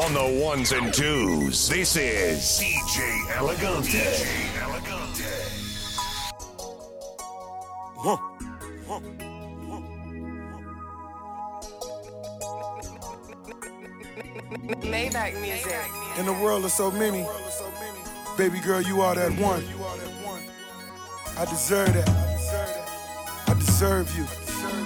On the ones and twos, this is DJ Elegante. Maybach music. In the world of so many, baby girl, you are that one. I deserve that. I deserve you.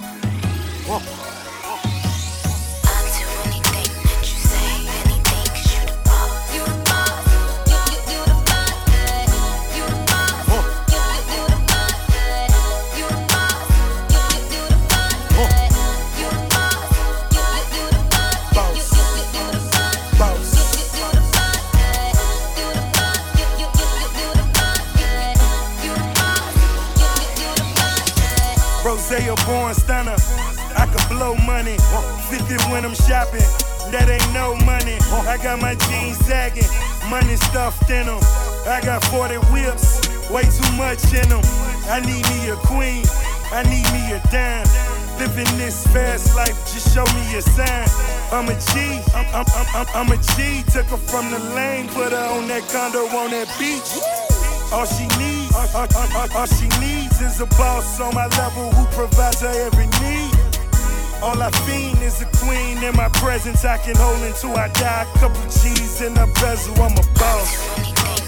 Rosé, a born stunner. I could blow money. 50 when I'm shopping. That ain't no money. I got my jeans sagging. Money stuffed in them. I got 40 whips. Way too much in them. I need me a queen. I need me a dime. Living this fast life, just show me a sign. I'm a G. I'm a G. Took her from the lane. Put her on that condo on that beach. All she needs is a boss on my level who provides her every need. All I fiend is a queen in my presence I can hold until I die. Couple G's in a bezel, I'm a boss.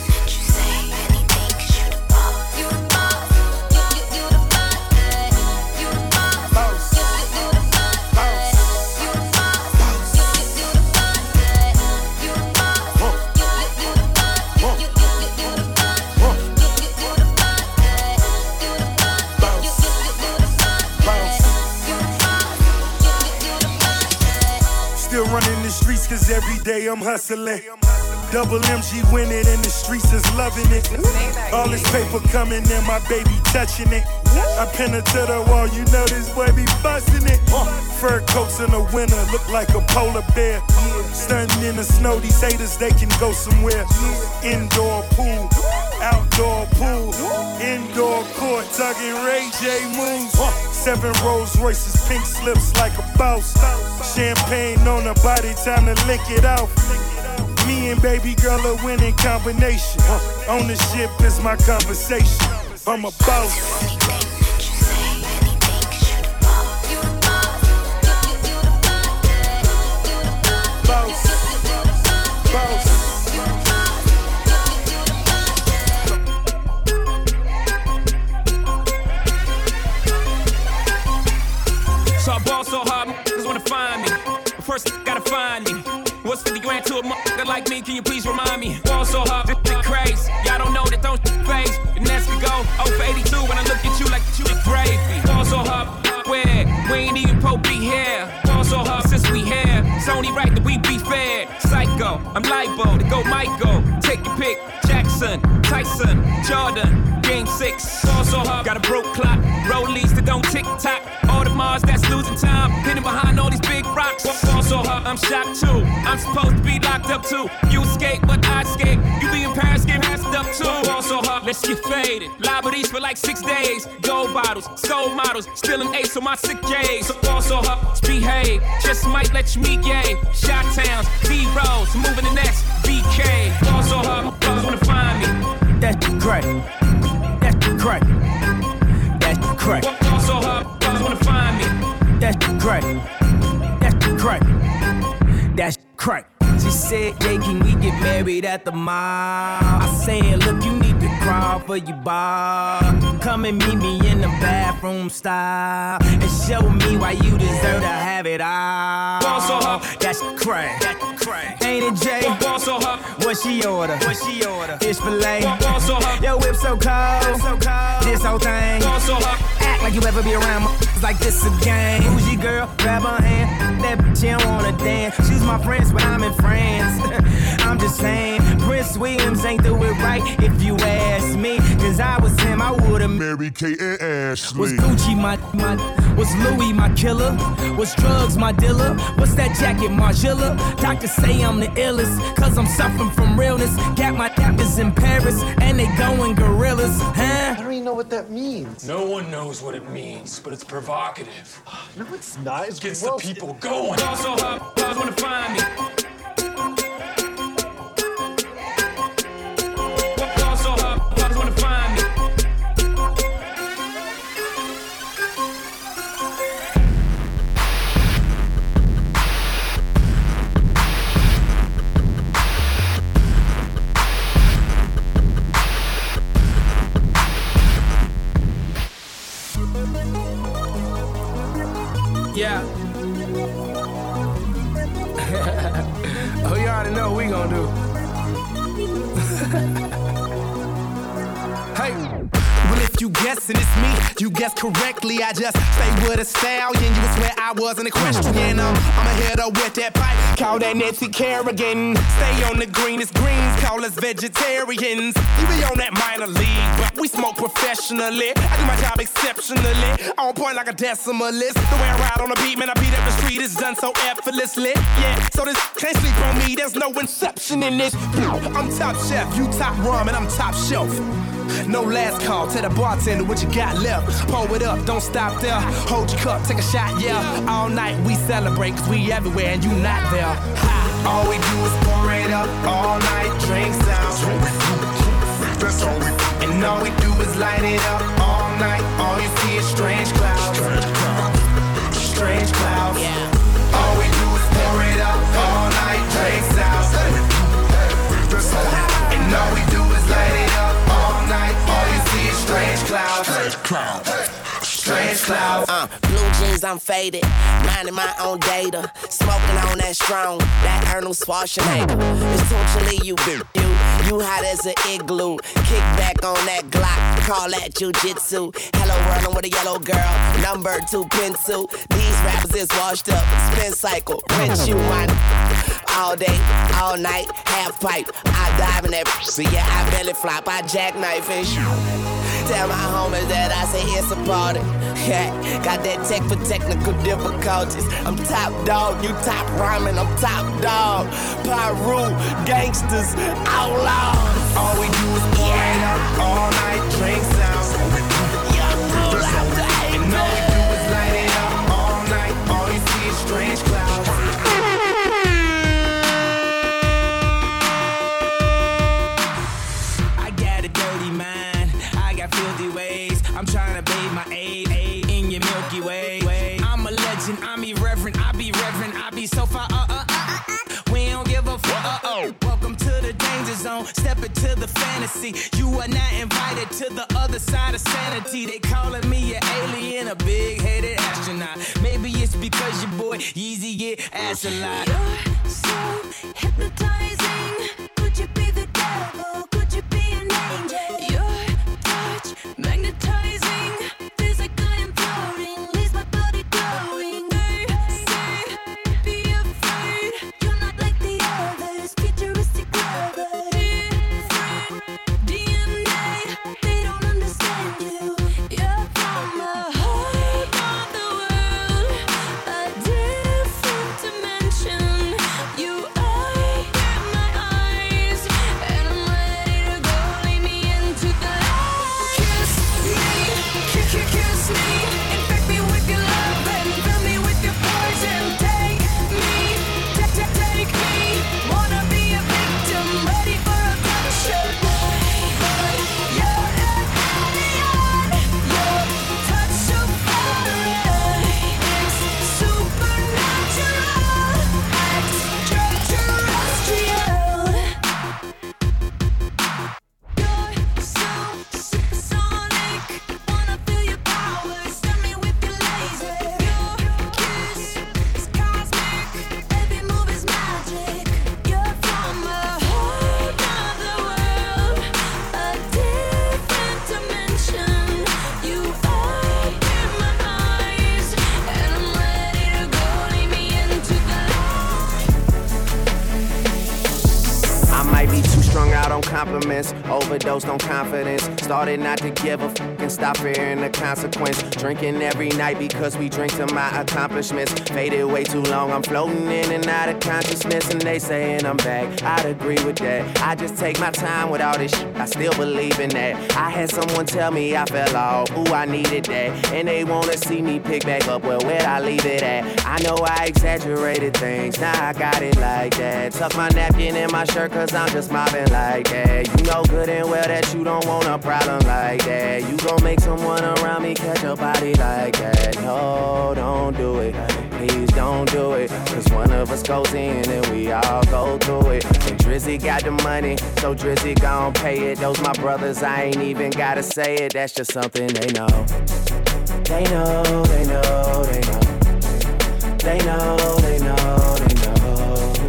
Still running the streets cause every day I'm hustling. Double MG winning and the streets is loving it. All this paper coming and my baby touching it. I pin her to the wall, you know this boy be busting it. Fur coats in the winter look like a polar bear. Stunting in the snow, these haters they can go somewhere. Indoor pool, outdoor pool, indoor court, tugging Ray J moves. 7 Rolls Royces, pink slips like a boss. Champagne on her body, time to lick it off. Me and baby girl a winning combination. Ownership is my conversation. I'm a boss. So I ball so hard, niggas wanna find me. But first, gotta find me. What's 50 grand to a motherfucker like me? Can you please remind me? Ball so hard, this shit crazy. Y'all don't know that don't phase. And as we go, 0 for 82 when I look at you like you the gravy. Ball so hard, where? We ain't even Pope be here. Ball so hard since we here. It's only right that we be fair. Psycho, I'm libo to go Michael. Take your pick, Jackson, Tyson, Jordan. Game 6, ball so hard, got a broke clock. Rollies that don't tick-tock. All the Mars that's losing time. Hidden behind all these big rocks. Ball so hard, I'm shocked too. I'm supposed to be locked up too. You escape, but I escape. You be in Paris, get passed up too. Ball so hard, let's get faded. Liberties for like 6 days. Gold bottles, soul models. Still an ace on my sick days. So ball so hard, let's behave. Just might let you meet gay. Shot towns, B-rolls, moving the next BK. Ball so hard, brothers wanna find me. That's great. That's great. That's great. Ball so hard, brothers wanna find me. That's great. That's great. That's great. She said, yeah, can we get married at the mall? I said, look, you need to crawl for your bar. Come and meet me in the bathroom style and show me why you deserve to have it all. Ball so hard. That's crack. That's crack. Ain't it, Jay? Ball so hard. What she order? What she order? Fish fillet. Ball so hard. Your whip so cold. So cold. This whole thing. Ball so hard. Act like you ever be around like this a game. Bougie girl, grab her hand. That bitch, she don't wanna dance. She's my friends, but I'm in France. I'm just saying, Prince Williams ain't do it right if you ask me. Cause I was him, I would've Mary Kate and Ashley. Was Gucci my was Louis my killer? Was drugs my dealer? What's that jacket, Margiela? Doctors say I'm the illest, cause I'm suffering from realness. Got my dappers in Paris, and they going gorillas, huh? I don't even know what that means. No one knows what it means, but it's provocative. No, it's not. It Gets the people going. Also, I wanna find me. gonna do? Hey. Well, if you guessing it's me, you guessed correctly. I just stay with a stallion. You would swear I wasn't equestrian. I'ma hit up with that pipe, call that Nancy Kerrigan. Stay on the greenest greens, call us vegetarians. You be on that minor league, but we smoke professionally. I do my job exceptionally, on point like a decimalist. The way I ride on the beat, man, I beat up the street, it's done so effortlessly. Yeah, so this can't sleep on me, there's no inception in this. I'm top chef, you top rum, and I'm top shelf. No last call, tell the bartender what you got left. Pour it up, don't stop there. Hold your cup, take a shot, yeah. All night we celebrate, cause we everywhere and you not there. Ha. All we do is pour it up, all night, drinks out. That's all we do. And all we do is light it up, all night. All you see is strange clouds. Strange clouds. Yeah. All we do is pour it up, all night, drinks out. And all we do is light it up. All you see is strange clouds. Strange clouds. Blue jeans, I'm faded. Minding my own data. Smoking on that strong, that Arnold Schwarzenegger. Essentially, you hot as an igloo. Kick back on that Glock, call that jujitsu. Hello, running with a yellow girl, number 2 pencil. These rappers is washed up, spin cycle, rinse you, man. All day, all night, half pipe. I dive in that pussy, yeah, I belly flop, I jackknife and shoot. Tell my homies that I say it's a party. Yeah, got that tech for technical difficulties. I'm top dog, you top rhyming, I'm top dog. Pyru, gangsters, outlaws. All we do is pour it up, all night, drinks out. And all we do is light it up, all night. All you see is strange clouds. I'm trying to bathe my aid in your Milky Way. I'm a legend, I'm irreverent, I be reverent, I be so far, we don't give a fuck, Welcome to the danger zone, step into the fantasy. You are not invited to the other side of sanity. They calling me an alien, a big-headed astronaut. Maybe it's because your boy Yeezy get ass a lot. You're so hypnotizing. Could you be the devil? Could you be an angel? Your touch magnetizing. Feels like I am floating. Leaves my body glowing. They say, be afraid. You're not like the others. Futuristic lovers. Different DNA. They don't understand you. You're from the heart of the world. A different dimension. You are in my eyes. And I'm ready to go. Lead me into the light. Kiss me. Kiss me. Infect me with your love and fill me with your poison. Take me. Take me. Wanna be a victim. Ready for a gunshot. But you're an alien. Your touch so foreign. It's supernatural. Extraterrestrial. You're so supersonic. Wanna feel your powers. Stun me with your laser. Your kiss is cosmic. Every move is magic. You're from the heart of the world. A different dimension. You are in my eyes. And I'm ready to go. Lead me into the light. I might be too strung out on compliments, overdosed on confidence. Started not to give a f and stop fearing the consequence. Drinking every night because we drink to my accomplishments. Faded way too long, I'm floating in and out of consciousness. And they saying I'm back, I'd agree with that. I just take my time with all this shit, I still believe in that. I had someone tell me I fell off, ooh, I needed that. And they wanna see me pick back up, well, where'd I leave it at? I know I exaggerated things, now I got it like that. Tuck my napkin in my shirt cause I'm just mobbing like that. You know good and well that you don't want a problem like that. You gon' make someone around me catch a body like that. No, don't do it, please don't do it. Cause one of us goes in and we all go through it. And Drizzy got the money, so Drizzy gon' pay it. Those my brothers, I ain't even gotta say it. That's just something they know. They know, they know, they know. They know, they know, they know.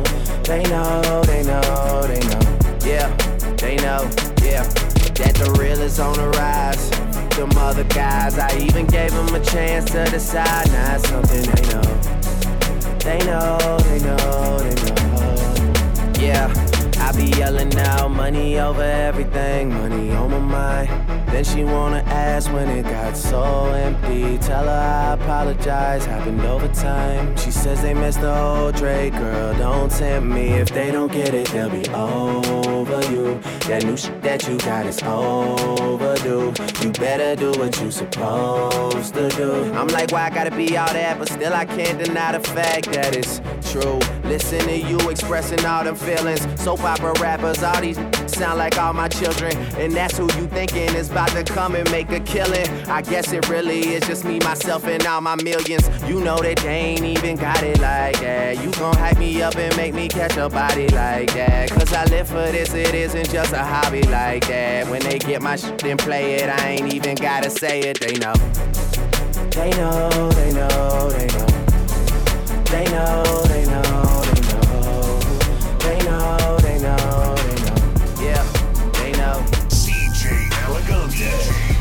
They know, they know, they know. Yeah, they know, yeah. That the real is on the rise. Them other guys, I even gave them a chance to decide. Now it's something they know. They know, they know, they know. Yeah, I be yelling out, money over everything, money on my mind. Then she wanna ask when it got so empty. Tell her I apologize, happened over time. She says they missed the old Drake, girl, don't tempt me. If they don't get it, they'll be over you. That new shit that you got is overdue. You better do what you supposed to do. I'm like, why I gotta be all that? But still I can't deny the fact that it's true. Listen to you expressing all them feelings. Soap opera rappers, all these sound like all my children. And that's who you thinking is about to come and make a killing. I guess it really is just me, myself, and all my millions. You know that they ain't even got it like that. You gon' hype me up and make me catch a body like that. Cause I live for this, it isn't just a hobby like that. When they get my shit and play it, I ain't even gotta say it, they know. They know, they know, they know. They know, they know, they know. They know, they know, they know. Yeah, they know. CJ Elegante.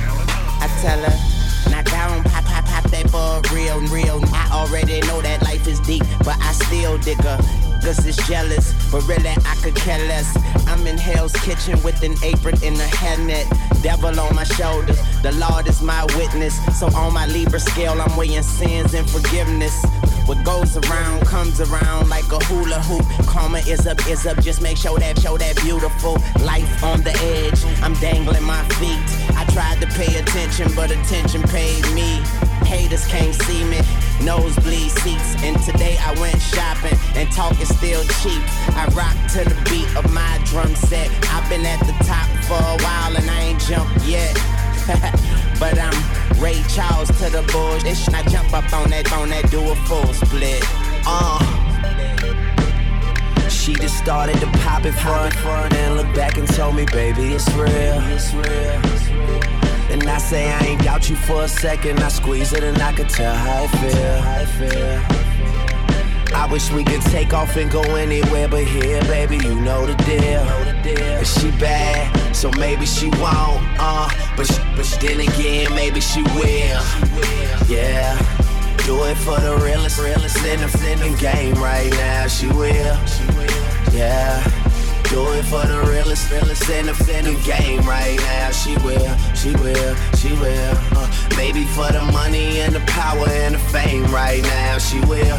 I tell her, knock down, pop, pop, pop that ball real, real. I already know that life is deep, but I still dig her. Cause it's jealous, but really I could care less. I'm in Hell's Kitchen with an apron and a hairnet. Devil on my shoulders, the Lord is my witness. So on my Libra scale, I'm weighing sins and forgiveness. What goes around comes around like a hula hoop. Karma is up, just make sure that beautiful life on the edge. I'm dangling my feet. I tried to pay attention, but attention paid me. Haters can't see me, nosebleed seats. And today I went shopping, and talk is still cheap. I rock to the beat of my drum set. I've been at the top for a while and I ain't jumped yet. But I'm Ray Charles to the bullshit. I jump up on that, do a full split. She just started to pop it front, and look back and told me, baby, it's real. And I say I ain't doubt you for a second. I squeeze it and I could tell how I feel. I wish we could take off and go anywhere but here, baby, you know the deal. And she bad, so maybe she won't, but then again, maybe she will. Yeah, do it for the realest in the game right now, she will. Yeah, do it for the realest in the game right now, she will. Maybe for the money and the power and the fame right now, she will.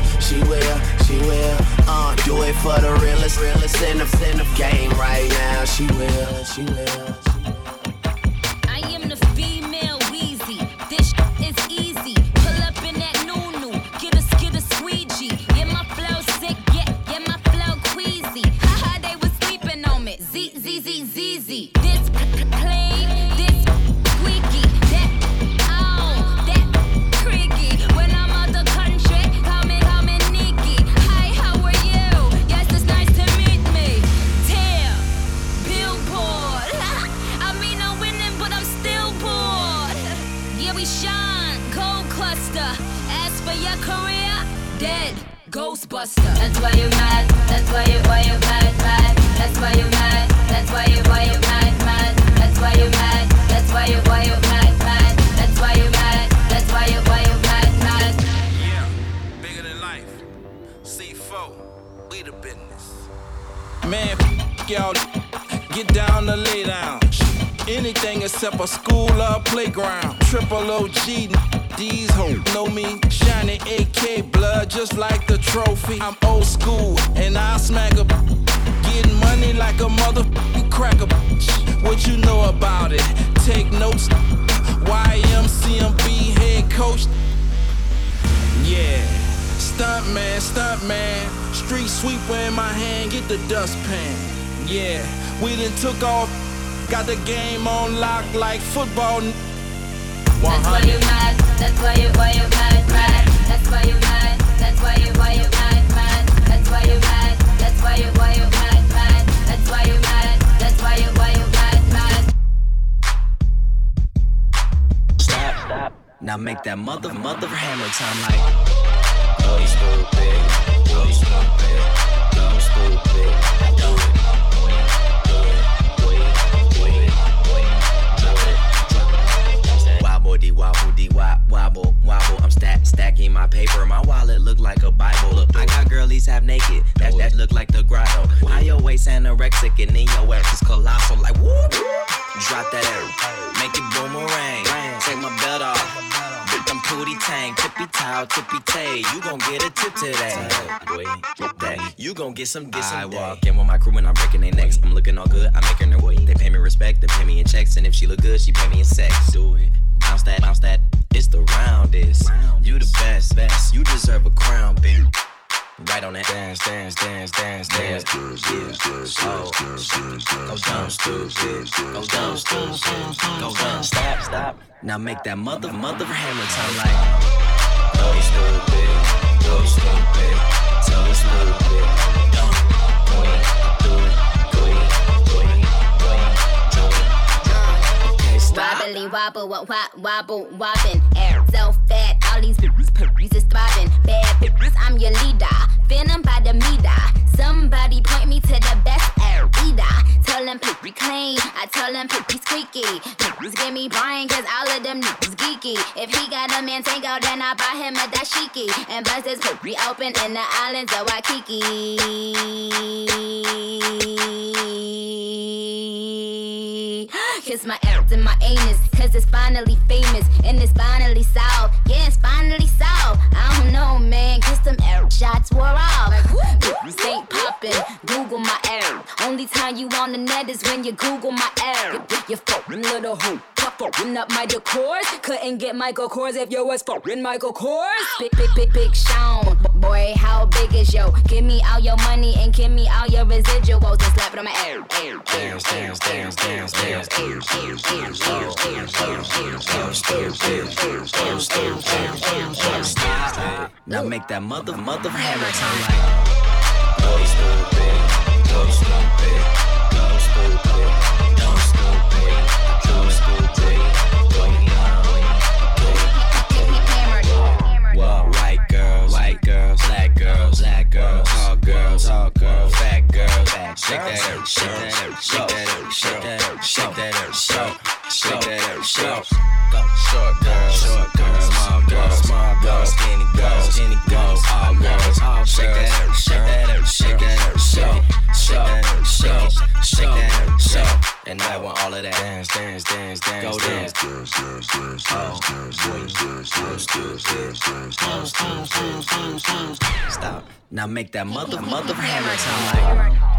Do it for the realest in the game right now, she will. I am the female Weezy. This is easy. Pull up in that new. Get a squeegee. Yeah, my flow sick. Yeah, my flow queasy. Haha, they was sleeping on me. Z. This clean. This squeaky. That creaky. When I'm out the country, call me Nikki. Hi, how are you? Yes, it's nice to meet me. Tear, Billboard. I mean, I'm winning, but I'm still bored. Yeah, we shine, gold cluster. As for your career, dead, Ghostbuster. That's why you mad. That's why you mad. That's why you mad. That's why you mad. That's why you mad. That's why you mad. That's why you mad. That's why you mad. Yeah, bigger than life. C4, we the business. Man, y'all, get down to lay down. Anything except a school or a playground. Triple OG, these hoes know me. Shiny AK blood just like the trophy. I'm old school and I smack a getting money like a motherfucking cracker. What you know about it? Take notes. YMCMB head coach. Yeah, stuntman. Street sweeper in my hand, get the dustpan. Yeah, we done took off. Got the game on lock like football. 100. That's why you mad. That's why you mad. That's why you mad. That's why you mad. That's why you mad. That's why you mad. That's why you mad. That's why you mad. Stop. Now make that mother hammer time like. Go stupid. face anorexic and then your ass is colossal. Like whoop, drop that air, make it boomerang. Take my belt off, with them pootie tang, tippy toe, tippy tay. You gon' get a tip today. You gon' get some. I walk in with my crew and I'm breaking their necks. I'm looking all good, I'm making their way. They pay me respect, they pay me in checks, and if she look good, she pay me in sex. Do it, bounce that, bounce that. It's the roundest. You the best, best. You deserve a crown, baby. Right on that dance, dance, dance, dance, dance. Go down, stupid. Go down, stupid. Go down, stop, stop. Now make that mother hammer time like. Go stupid, go stupid, tell me stupid. Go it, do it, go it, do it, do it, do it. Okay, stop. Wobbly wobble, wobble, wobbin'. Air so fat, all these bitches is throbbing. Bad bitches, I'm your leader. Venom by the meter. Somebody point me to the best air leader. Tell them pick clean, I tell them pick squeaky. Niggas give me Brian, cause all of them niggas geeky. If he got a man tango, then I buy him a dashiki. And bust his puppy open in the islands of Waikiki. Kiss my ass and my anus, cause it's finally famous. And it's finally solved, yeah, it's finally solved. I don't know, man, cause them air shots wore off. Like, bitches ain't poppin', Google my air. Only time you on the net is when you Google my air. You fucking little hoe, fucking up my decors. Couldn't get Michael Kors if you was fucking Michael Kors. Big Sean, boy, how big is yo? Give me all your money and give me all your residuals and slap it on my air. Dance, dance, dance, dance, dance. Now make that mother hammer time like. Go stupid, go stupid, go stupid, go stupid, go stupid, go young. Well, white girls, black girls, tall girls, fat girls. Shake that out, shake that out, shake that out, shake that out, shake that out, shake that out, short girls, small girls, skinny girls, all girls, shake that out, shake that out, shake that out, shake that out, shake that out, and I want all of that dance, dance, dance, dance, go dance, stop. Now make that mother hammer time like.